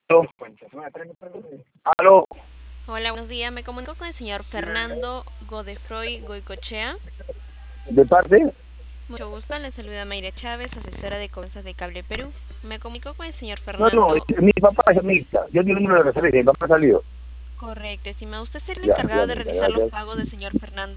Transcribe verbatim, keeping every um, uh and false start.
Aló. Hola, buenos días. Me comunico con el señor Fernando Godefroy Goicochea. ¿De parte? Mucho gusto, le saluda Mayra Chávez, asesora de cosas de Cable Perú. Me comunico con el señor No, no, es- Fernando. mi papá es amiguita. Yo tengo un número de referencia, mi papá salió. Correcto, estimado. ¿Usted es el Ya, ya, encargado de amiguita, realizar los gracias. pagos del señor Fernando?